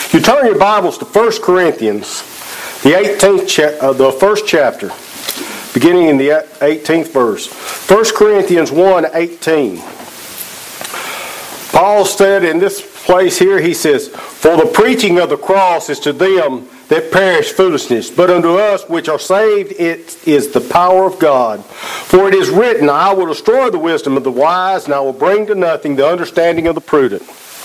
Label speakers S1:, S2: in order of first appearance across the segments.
S1: You turn your Bibles to 1 Corinthians, the first chapter, beginning in the 18th verse. 1 Corinthians 1:18. Paul said in this place here, he says, "For the preaching of the cross is to them that perish foolishness, but unto us which are saved it is the power of God. For it is written, I will destroy the wisdom of the wise, and I will bring to nothing the understanding of the prudent."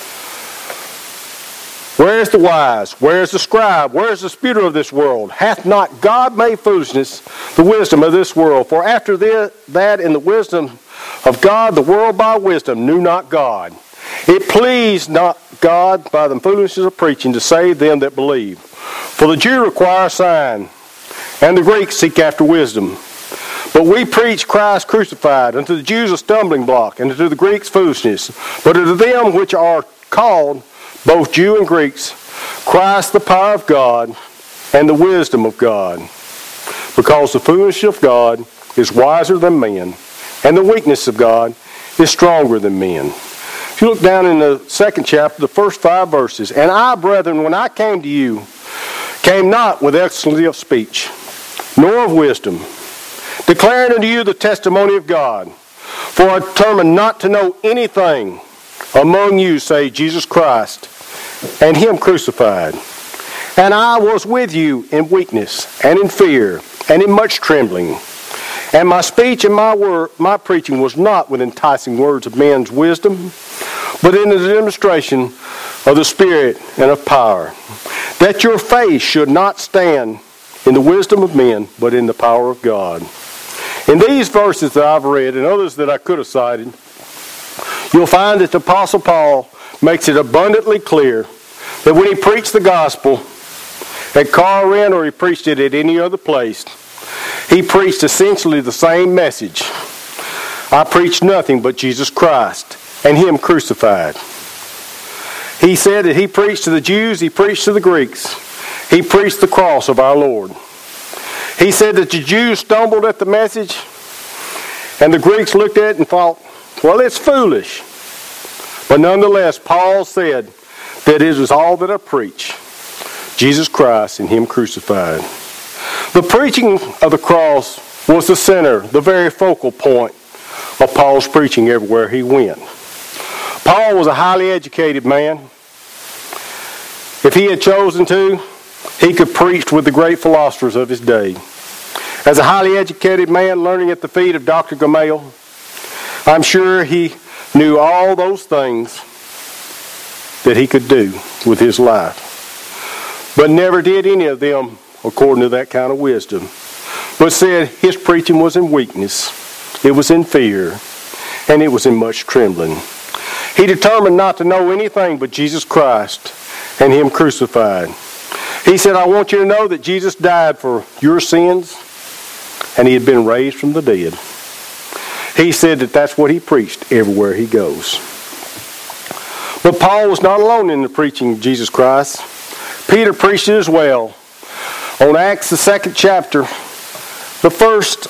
S1: Where is the wise? Where is the scribe? Where is the disputer of this world? Hath not God made foolishness the wisdom of this world? For after that in the wisdom of God, the world by wisdom knew not God. It pleased not God by the foolishness of preaching to save them that believe. For the Jew requires a sign, and the Greeks seek after wisdom. But we preach Christ crucified, unto the Jews a stumbling block, and unto the Greeks foolishness. But unto them which are called, both Jew and Greeks, Christ the power of God and the wisdom of God. Because the foolishness of God is wiser than men, and the weakness of God is stronger than men. If you look down in the second chapter, the first 5 verses, "And I, brethren, when I came to you, came not with excellency of speech, nor of wisdom, declaring unto you the testimony of God. For I determined not to know anything among you save Jesus Christ, and Him crucified. And I was with you in weakness, and in fear, and in much trembling. And my speech and my preaching was not with enticing words of men's wisdom, but in the demonstration of the Spirit and of power, that your faith should not stand in the wisdom of men, but in the power of God." In these verses that I've read, and others that I could have cited, you'll find that the Apostle Paul makes it abundantly clear that when he preached the gospel at Corinth, or he preached it at any other place, he preached essentially the same message. I preach nothing but Jesus Christ and Him crucified. He said that he preached to the Jews, he preached to the Greeks. He preached the cross of our Lord. He said that the Jews stumbled at the message, and the Greeks looked at it and thought, well, it's foolish. But nonetheless, Paul said that it is all that I preach, Jesus Christ and Him crucified. The preaching of the cross was the center, the very focal point of Paul's preaching everywhere he went. Paul was a highly educated man. If he had chosen to, he could preach with the great philosophers of his day. As a highly educated man learning at the feet of Dr. Gamaliel, I'm sure he knew all those things that he could do with his life, but never did any of them according to that kind of wisdom, but said his preaching was in weakness, it was in fear, and it was in much trembling. He determined not to know anything but Jesus Christ and Him crucified. He said, I want you to know that Jesus died for your sins, and He had been raised from the dead. He said that that's what he preached everywhere he goes. But Paul was not alone in the preaching of Jesus Christ. Peter preached it as well. On Acts, the 2nd chapter, the first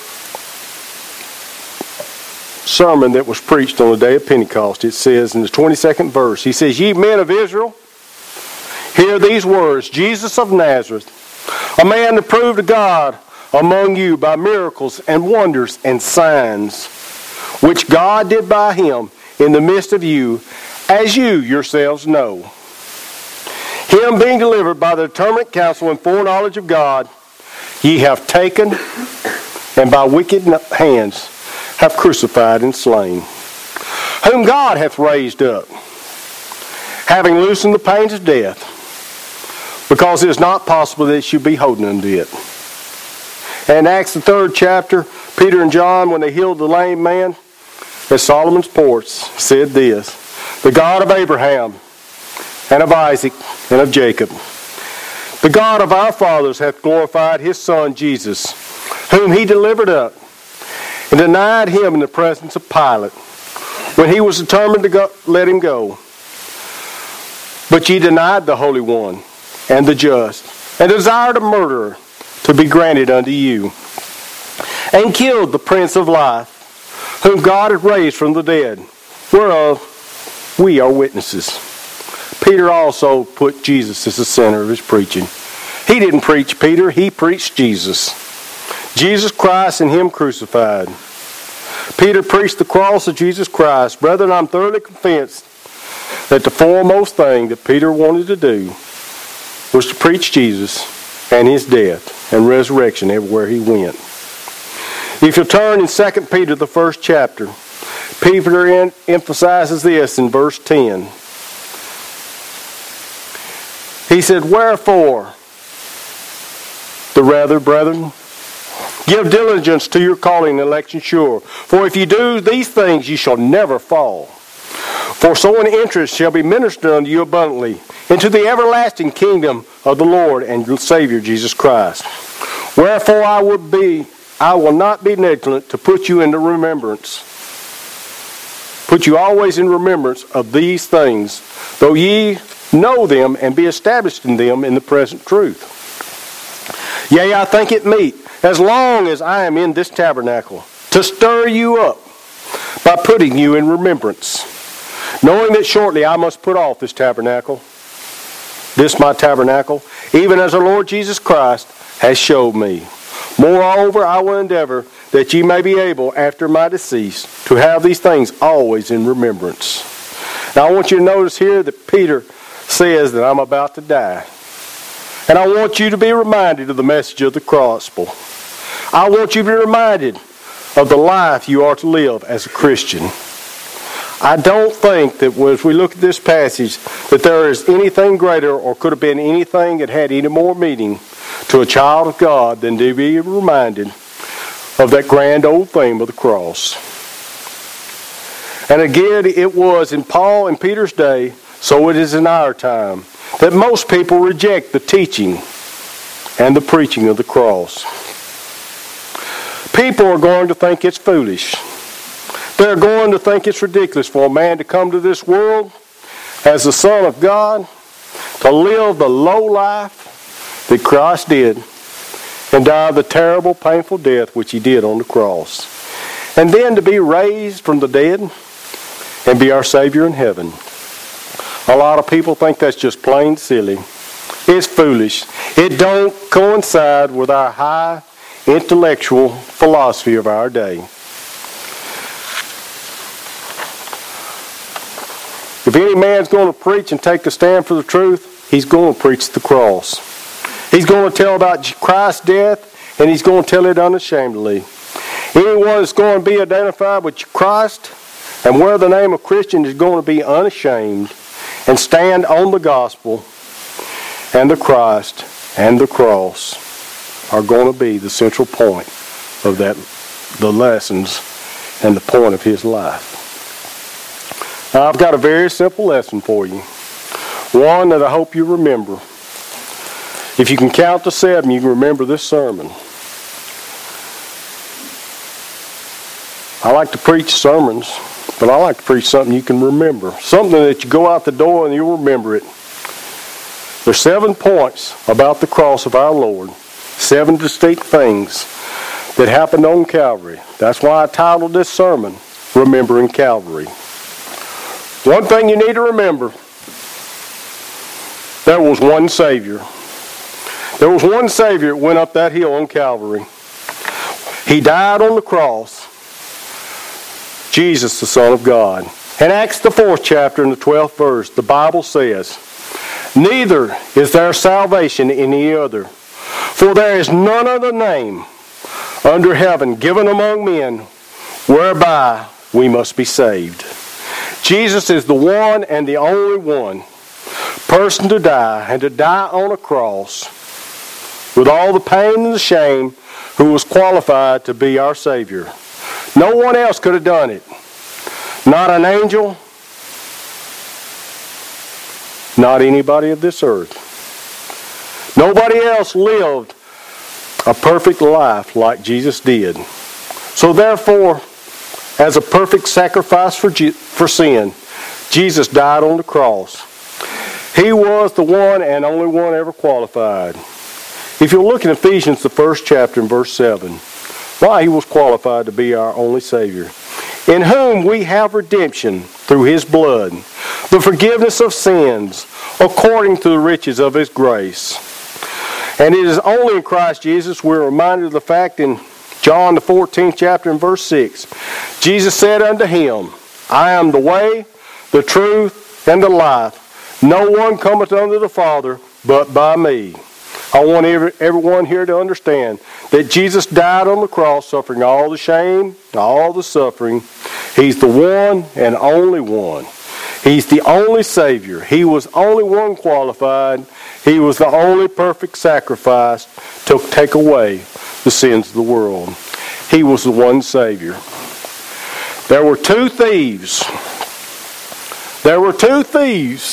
S1: sermon that was preached on the day of Pentecost, it says in the 22nd verse, he says, "Ye men of Israel, hear these words, Jesus of Nazareth, a man that proved to God among you by miracles and wonders and signs, which God did by Him in the midst of you, as you yourselves know. Him being delivered by the determinate counsel and foreknowledge of God, ye have taken, and by wicked hands have crucified and slain, whom God hath raised up, having loosened the pains of death, because it is not possible that it should be holding unto it." And Acts, the 3rd chapter, Peter and John, when they healed the lame man at Solomon's porch, said this, "The God of Abraham, and of Isaac, and of Jacob, the God of our fathers hath glorified His Son Jesus, whom He delivered up, and denied Him in the presence of Pilate, when he was determined to let Him go. But ye denied the Holy One, and the just, and desired a murderer to be granted unto you, and killed the Prince of Life, whom God hath raised from the dead, whereof we are witnesses." Peter also put Jesus as the center of his preaching. He didn't preach Peter, he preached Jesus. Jesus Christ and him crucified. Peter preached the cross of Jesus Christ. Brethren, I'm thoroughly convinced that the foremost thing that Peter wanted to do was to preach Jesus and his death and resurrection everywhere he went. If you turn in 2 Peter, the first chapter, Peter emphasizes this in verse 10. He said, "Wherefore, the rather, brethren, give diligence to your calling and election sure. For if you do these things, ye shall never fall. For so an interest shall be ministered unto you abundantly into the everlasting kingdom of the Lord and Savior Jesus Christ. Wherefore I will not be negligent to put you into remembrance. Put you always in remembrance of these things, though ye know them and be established in them in the present truth. Yea, I think it meet, as long as I am in this tabernacle, to stir you up by putting you in remembrance, knowing that shortly I must put off this tabernacle, this my tabernacle, even as our Lord Jesus Christ has showed me. Moreover, I will endeavor that ye may be able, after my decease, to have these things always in remembrance." Now I want you to notice here that Peter says that I'm about to die. And I want you to be reminded of the message of the gospel. I want you to be reminded of the life you are to live as a Christian. I don't think that as we look at this passage that there is anything greater or could have been anything that had any more meaning to a child of God than to be reminded of that grand old theme of the cross. And again, it was in Paul and Peter's day, so it is in our time, that most people reject the teaching and the preaching of the cross. People are going to think it's foolish. They're going to think it's ridiculous for a man to come to this world as the Son of God, to live the low life that Christ did, and die the terrible, painful death which he did on the cross. And then to be raised from the dead and be our Savior in heaven. A lot of people think that's just plain silly. It's foolish. It don't coincide with our high intellectual philosophy of our day. If any man's going to preach and take a stand for the truth, he's going to preach the cross. He's going to tell about Christ's death, and he's going to tell it unashamedly. Anyone that's going to be identified with Christ and wear the name of Christian is going to be unashamed and stand on the gospel, and the Christ and the cross are going to be the central point of the lessons and the point of his life. Now, I've got a very simple lesson for you. One that I hope you remember. If you can count to 7, you can remember this sermon. I like to preach sermons, but I like to preach something you can remember. Something that you go out the door and you'll remember it. There's 7 points about the cross of our Lord. 7 distinct things that happened on Calvary. That's why I titled this sermon, Remembering Calvary. One thing you need to remember, there was one Savior. There was one Savior that went up that hill on Calvary. He died on the cross. Jesus, the Son of God. In Acts the 4th chapter and the 12th verse, the Bible says, "Neither is there salvation in any other, for there is none other name under heaven given among men whereby we must be saved." Jesus is the one and the only one person to die, and to die on a cross with all the pain and the shame, who was qualified to be our Savior. No one else could have done it. Not an angel, not anybody of this earth. Nobody else lived a perfect life like Jesus did. So therefore, as a perfect sacrifice for sin, Jesus died on the cross. He was the one and only one ever qualified. If you look in Ephesians, the 1st chapter and verse 7, why he was qualified to be our only Savior. in whom we have redemption through his blood, the forgiveness of sins, according to the riches of his grace. And it is only in Christ Jesus we're reminded of the fact in John the 14th chapter and verse 6. Jesus said unto him, I am the way, the truth, and the life. No one cometh unto the Father but by me. I want everyone here to understand that Jesus died on the cross, suffering all the shame, all the suffering. He's the one and only one. He's the only Savior. He was the only one qualified. He was the only perfect sacrifice to take away the sins of the world. He was the one Savior. There were two thieves. There were two thieves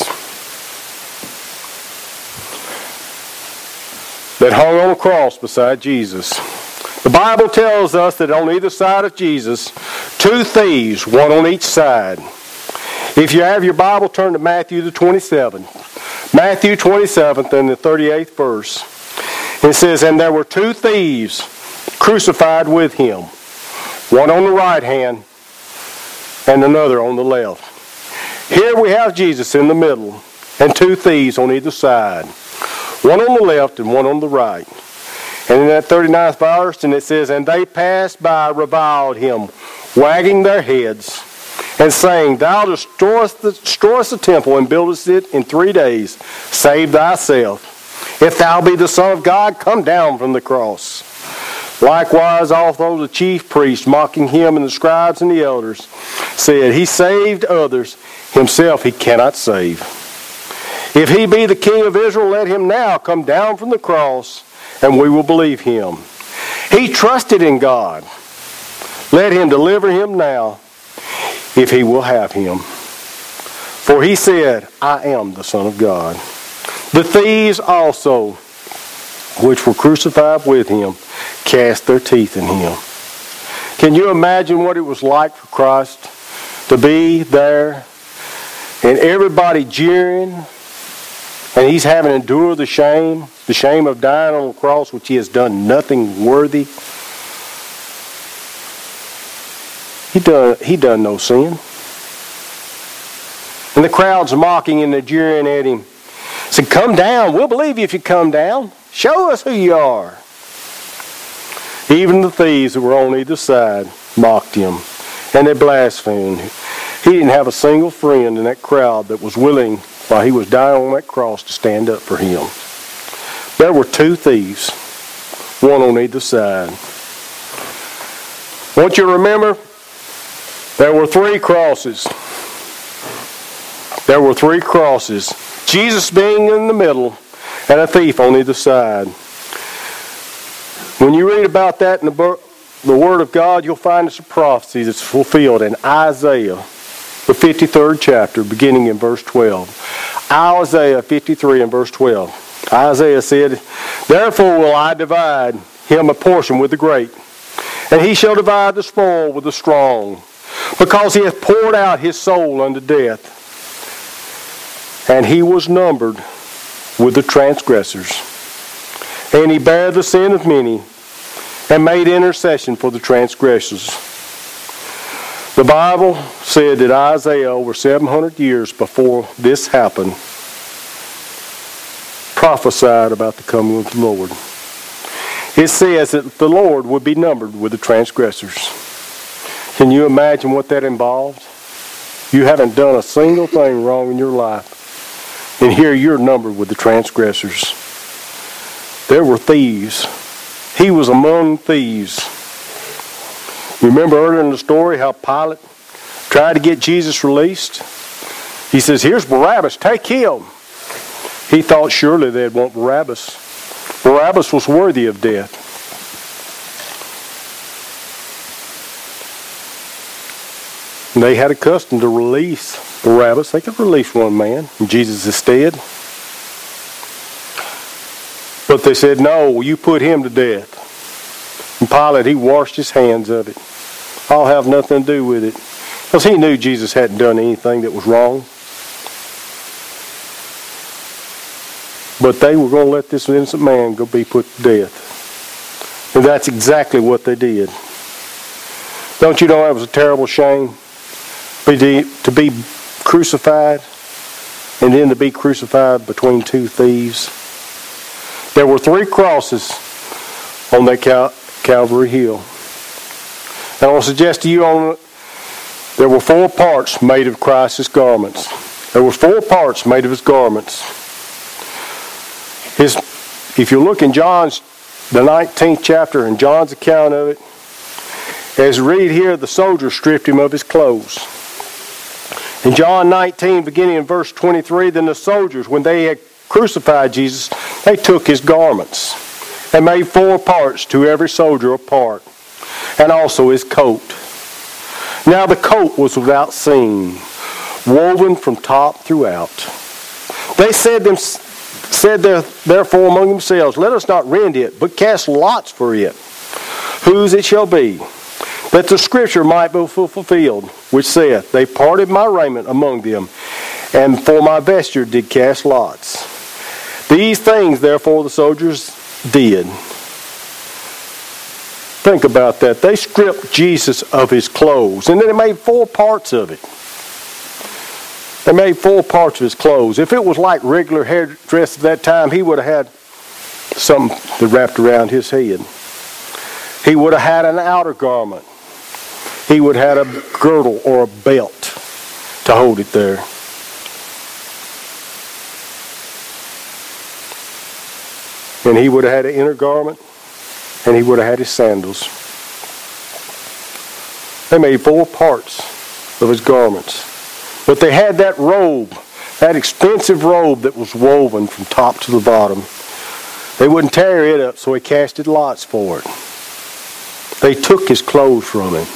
S1: that hung on a cross beside Jesus. The Bible tells us that on either side of Jesus, two thieves, one on each side. If you have your Bible, turn to Matthew the 27th. Matthew 27th and the 38th verse. It says, and there were two thieves crucified with him, one on the right hand and another on the left. Here we have Jesus in the middle and two thieves on either side, one on the left and one on the right. And in that 39th verse, and it says, and they passed by, reviled him, wagging their heads, and saying, thou destroyest the temple and buildest it in 3 days. Save thyself. If thou be the Son of God, come down from the cross. Likewise, also the chief priests, mocking him, and the scribes and the elders, said, he saved others, himself he cannot save. If he be the King of Israel, let him now come down from the cross, and we will believe him. He trusted in God. Let him deliver him now, if he will have him. For he said, I am the Son of God. The thieves also, which were crucified with him, cast their teeth in him. Can you imagine what it was like for Christ to be there and everybody jeering, and he's having to endure the shame of dying on the cross, which he has done nothing worthy? He done no sin. And the crowd's mocking and they're jeering at him. Said, come down. We'll believe you if you come down. Show us who you are. Even the thieves that were on either side mocked him. And they blasphemed. He didn't have a single friend in that crowd that was willing, while he was dying on that cross, to stand up for him. There were two thieves, one on either side. Won't you remember? There were 3 crosses. There were 3 crosses. Jesus being in the middle and a thief on either side. When you read about that in the Word of God, you'll find it's a prophecy that's fulfilled in Isaiah, the 53rd chapter, beginning in verse 12. Isaiah 53 and verse 12. Isaiah said, therefore will I divide him a portion with the great, and he shall divide the spoil with the strong, because he hath poured out his soul unto death, and he was numbered with the transgressors. And he bare the sin of many, and made intercession for the transgressors. The Bible said that Isaiah, over 700 years before this happened, prophesied about the coming of the Lord. It says that the Lord would be numbered with the transgressors. Can you imagine what that involved? You haven't done a single thing wrong in your life, and here you're numbered with the transgressors. There were thieves. He was among thieves. Remember earlier in the story how Pilate tried to get Jesus released? He says, here's Barabbas, take him. He thought surely they'd want Barabbas. Barabbas was worthy of death. And they had a custom to release Barabbas. They could release one man in Jesus' stead. But they said, no, you put him to death. And Pilate, he washed his hands of it. I'll have nothing to do with it. Because he knew Jesus hadn't done anything that was wrong. But they were going to let this innocent man go be put to death. And that's exactly what they did. Don't you know that was a terrible shame? To be crucified, and then to be crucified between two thieves. There were 3 crosses on that Calvary Hill. And I want to suggest to you there were 4 parts made of Christ's garments. There were 4 parts made of his garments. If you look in the 19th chapter, in John's account of it, as we read here, the soldiers stripped him of his clothes. In John 19, beginning in verse 23, then the soldiers, when they had crucified Jesus, they took his garments and made 4 parts, to every soldier a part, and also his coat. Now the coat was without seam, woven from top throughout. They said therefore among themselves, let us not rend it, but cast lots for it, whose it shall be, that the scripture might be fulfilled, which saith, they parted my raiment among them, and for my vesture did cast lots. These things therefore the soldiers did. Think about that. They stripped Jesus of his clothes, and then they made 4 parts of it. They made 4 parts of his clothes. If it was like regular hairdress at that time, he would have had something that wrapped around his head. He would have had an outer garment. He would have had a girdle or a belt to hold it there. And he would have had an inner garment, and he would have had his sandals. They made 4 parts of his garments. But they had that robe, that expensive robe that was woven from top to the bottom. They wouldn't tear it up, so he casted lots for it. They took his clothes from him.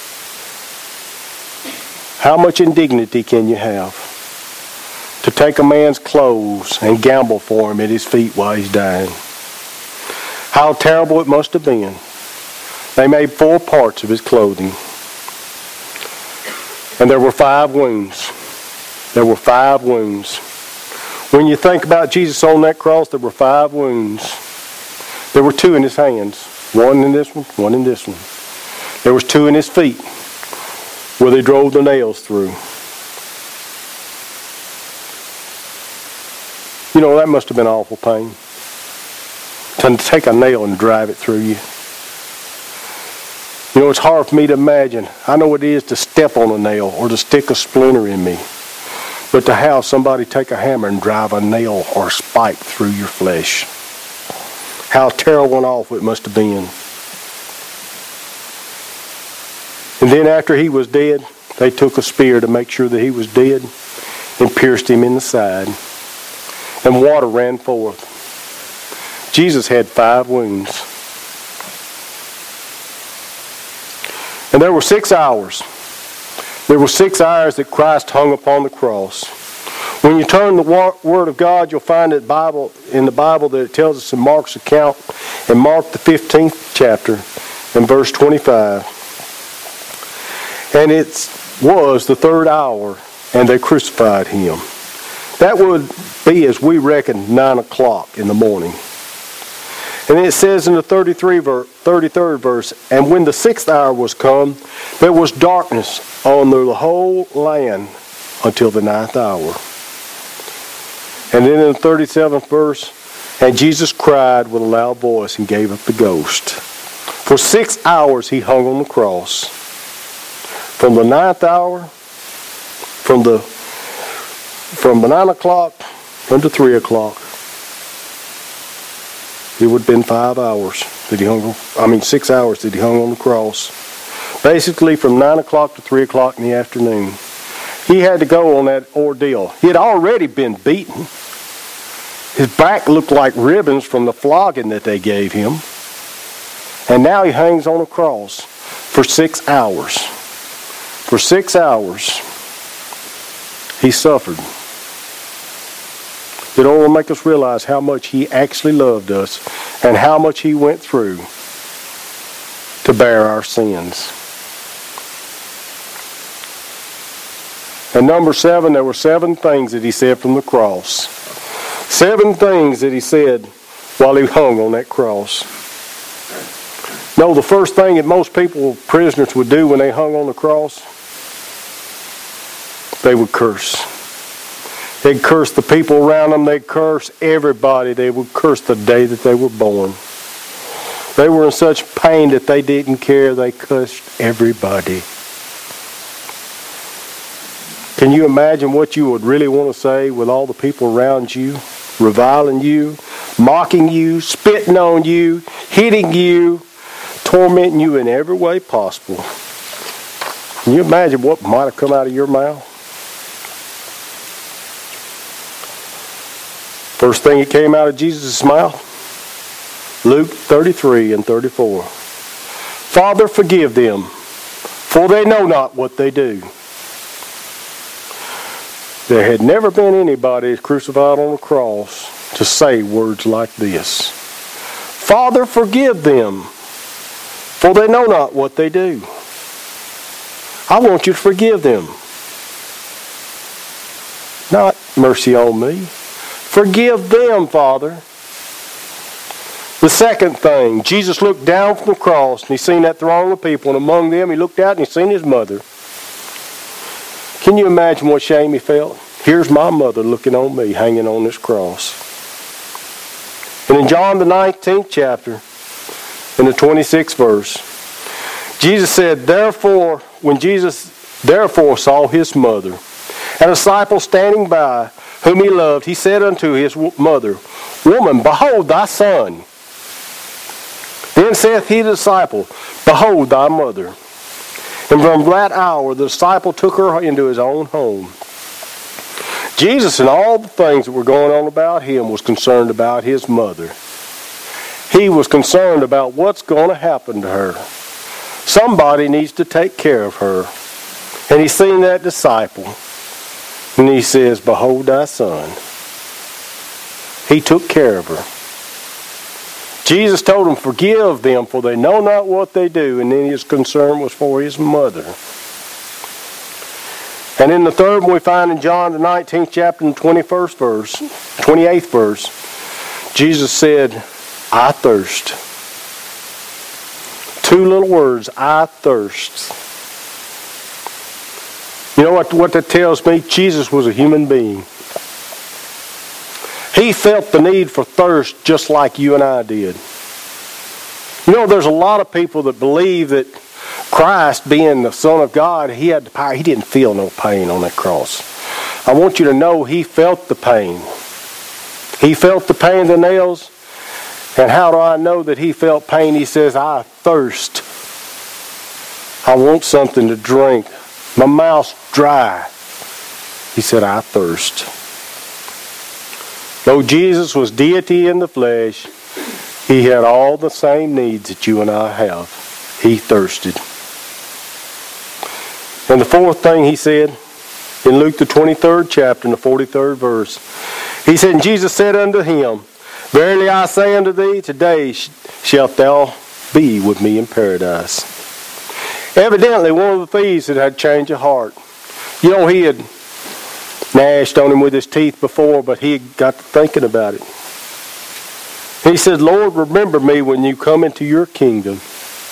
S1: How much indignity can you have to take a man's clothes and gamble for him at his feet while he's dying? How terrible it must have been. They made 4 parts of his clothing. And there were 5 wounds. There were 5 wounds. When you think about Jesus on that cross, there were 5 wounds. There were 2 in his hands. 1 in this one, 1 in this one. There was 2 in his feet, where they drove the nails through. You know, that must have been awful pain. To take a nail and drive it through you. You know, it's hard for me to imagine. I know what it is to step on a nail or to stick a splinter in me. But to have somebody take a hammer and drive a nail or a spike through your flesh. How terrible and awful it must have been. And then after he was dead, they took a spear to make sure that he was dead and pierced him in the side. And water ran forth. Jesus had 5 wounds. And there were 6 hours. There were 6 hours that Christ hung upon the cross. When you turn the Word of God, you'll find in the Bible that it tells us in Mark's account, in Mark the 15th chapter, in verse 25. And it was the 3rd hour, and they crucified him. That would be, as we reckon, 9 o'clock in the morning. And then it says in the 33rd verse, and when the 6th hour was come, there was darkness on the whole land until the 9th hour. And then in the 37th verse, and Jesus cried with a loud voice and gave up the ghost. For 6 hours he hung on the cross. From the 9th hour, from the 9 o'clock unto 3 o'clock. It would have been 5 hours that he 6 hours that he hung on the cross. Basically from 9 o'clock to 3 o'clock in the afternoon. He had to go on that ordeal. He had already been beaten. His back looked like ribbons from the flogging that they gave him. And now he hangs on a cross for 6 hours. For 6 hours, he suffered. It all will make us realize how much he actually loved us and how much he went through to bear our sins. And number 7, there were 7 things that he said from the cross. 7 things that he said while he hung on that cross. No, the first thing that most people, prisoners, would do when they hung on the cross, they would curse. They'd curse the people around them. They'd curse everybody. They would curse the day that they were born. They were in such pain that they didn't care. They cursed everybody. Can you imagine what you would really want to say with all the people around you, reviling you, mocking you, spitting on you, hitting you, tormenting you in every way possible? Can you imagine what might have come out of your mouth? First thing that came out of Jesus' mouth, Luke 33 and 34. Father, forgive them, for they know not what they do. There had never been anybody crucified on the cross to say words like this. Father, forgive them, for they know not what they do. I want you to forgive them. Not mercy on me. Forgive them, Father. The second thing, Jesus looked down from the cross and he seen that throng of people, and among them he looked out and he seen his mother. Can you imagine what shame he felt? Here's my mother looking on me, hanging on this cross. And in John the 19th chapter, in the 26th verse, Jesus said, when Jesus saw his mother and a disciple standing by, whom he loved, he said unto his mother, Woman, behold thy son. Then saith he to the disciple, Behold thy mother. And from that hour the disciple took her into his own home. Jesus, and all the things that were going on about him, was concerned about his mother. He was concerned about what's going to happen to her. Somebody needs to take care of her. And he seen that disciple. And he says, Behold thy son. He took care of her. Jesus told him, Forgive them, for they know not what they do. And then his concern was for his mother. And in the third one we find in John the 19th chapter and 28th verse, Jesus said, I thirst. Two little words, I thirst. You know what that tells me? Jesus was a human being. He felt the need for thirst just like you and I did. You know, there's a lot of people that believe that Christ, being the Son of God, he had the power. He didn't feel no pain on that cross. I want you to know he felt the pain. He felt the pain of the nails. And how do I know that he felt pain? He says, I thirst. I want something to drink. My mouth's dry. He said, I thirst. Though Jesus was deity in the flesh, he had all the same needs that you and I have. He thirsted. And the fourth thing he said, in Luke the 23rd chapter, in the 43rd verse, he said, And Jesus said unto him, Verily I say unto thee, today shalt thou be with me in paradise. Evidently, one of the thieves had changed of heart. You know, he had gnashed on him with his teeth before, but he had got to thinking about it. He said, Lord, remember me when you come into your kingdom.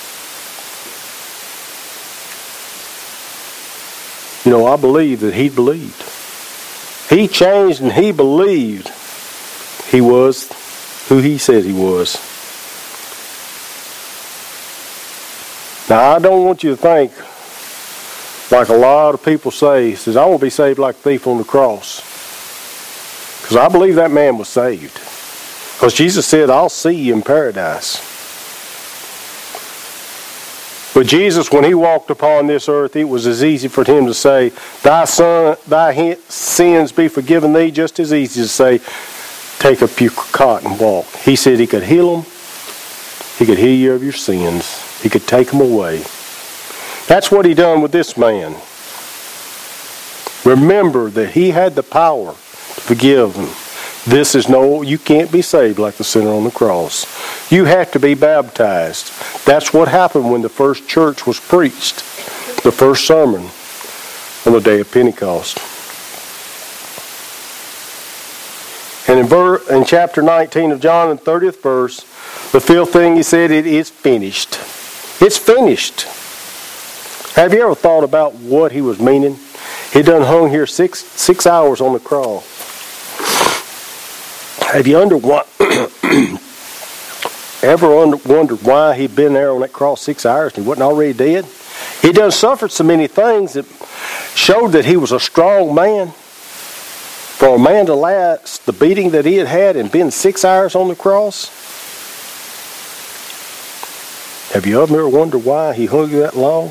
S1: You know, I believe that he believed. He changed and he believed he was who he said he was. Now, I don't want you to think, like a lot of people say, he says, I want to be saved like a thief on the cross. Because I believe that man was saved. Because Jesus said, I'll see you in paradise. But Jesus, when he walked upon this earth, it was as easy for him to say, thy sins be forgiven thee, just as easy to say, take up your cot and walk. He said he could heal them. He could heal you of your sins. He could take them away. That's what he done with this man. Remember that he had the power to forgive them. You can't be saved like the sinner on the cross. You have to be baptized. That's what happened when the first church was preached. The first sermon on the day of Pentecost. And in chapter 19 of John, the 30th verse, the fifth thing he said, it is finished. It's finished. Have you ever thought about what he was meaning? He done hung here six hours on the cross. Have you ever wondered why he'd been there on that cross 6 hours and he wasn't already dead? He done suffered so many things that showed that he was a strong man. For a man to last the beating that he had and been 6 hours on the cross. Have you ever wondered why he hung you that long?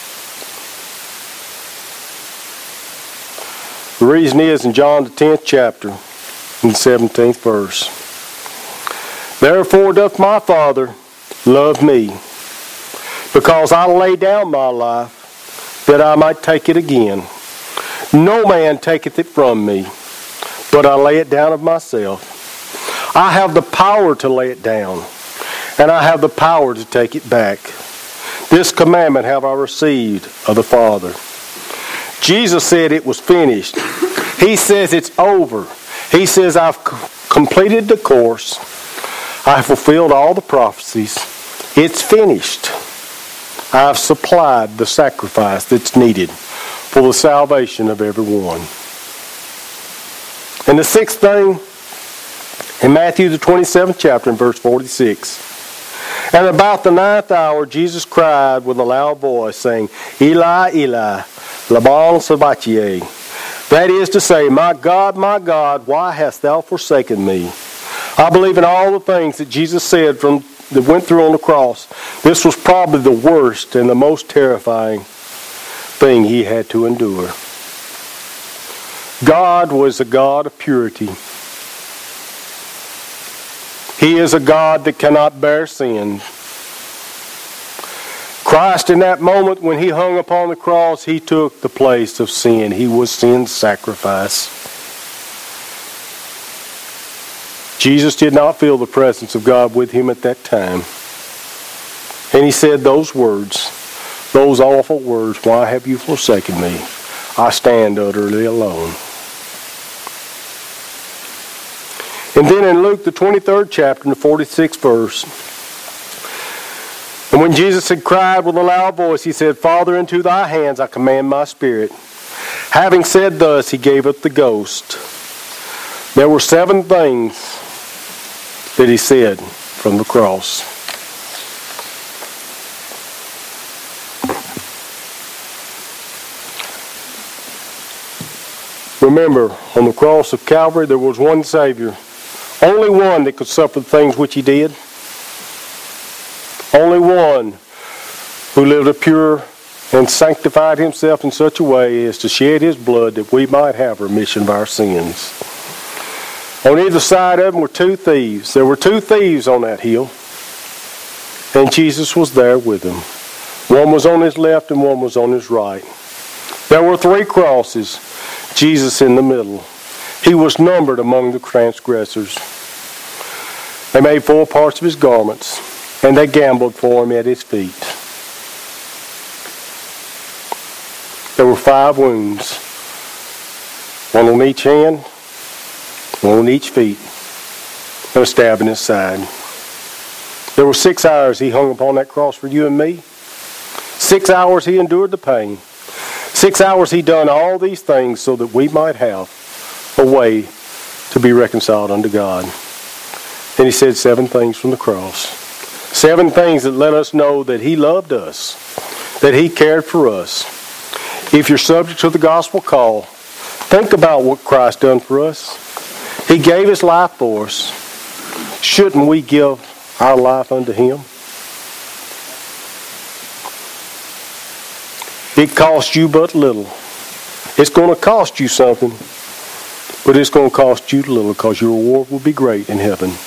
S1: The reason is in John the 10th chapter, in the 17th verse. Therefore doth my Father love me, because I lay down my life, that I might take it again. No man taketh it from me, but I lay it down of myself. I have the power to lay it down, and I have the power to take it back. This commandment have I received of the Father. Jesus said it was finished. He says it's over. He says I've completed the course. I've fulfilled all the prophecies. It's finished. I've supplied the sacrifice that's needed for the salvation of everyone. And the sixth thing, in Matthew the 27th chapter, in verse 46. And about the ninth hour, Jesus cried with a loud voice, saying, Eli, Eli, lama sabachthani. That is to say, my God, why hast thou forsaken me? I believe in all the things that Jesus said that went through on the cross. This was probably the worst and the most terrifying thing he had to endure. God was a God of purity. He is a God that cannot bear sin. Christ, in that moment when he hung upon the cross, he took the place of sin. He was sin's sacrifice. Jesus did not feel the presence of God with him at that time. And he said those words, those awful words, why have you forsaken me? I stand utterly alone. And then in Luke, the 23rd chapter, in the 46th verse, and when Jesus had cried with a loud voice, he said, Father, into thy hands I commend my spirit. Having said thus, he gave up the ghost. There were 7 things that he said from the cross. Remember, on the cross of Calvary, there was one Savior. Only one that could suffer the things which he did. Only one who lived a pure and sanctified himself in such a way as to shed his blood that we might have remission of our sins. On either side of them were 2 thieves. There were 2 thieves on that hill. And Jesus was there with them. One was on his left and one was on his right. There were 3 crosses. Jesus in the middle. He was numbered among the transgressors. They made 4 parts of his garments, and they gambled for him at his feet. There were 5 wounds, 1 on each hand, 1 on each feet, and a stab in his side. There were 6 hours he hung upon that cross for you and me. 6 hours he endured the pain. 6 hours he done all these things so that we might have a way to be reconciled unto God. Then he said 7 things from the cross. 7 things that let us know that he loved us, that he cared for us. If you're subject to the gospel call, think about what Christ done for us. He gave his life for us. Shouldn't we give our life unto him? It cost you but little. It's going to cost you something, but it's going to cost you little because your reward will be great in heaven.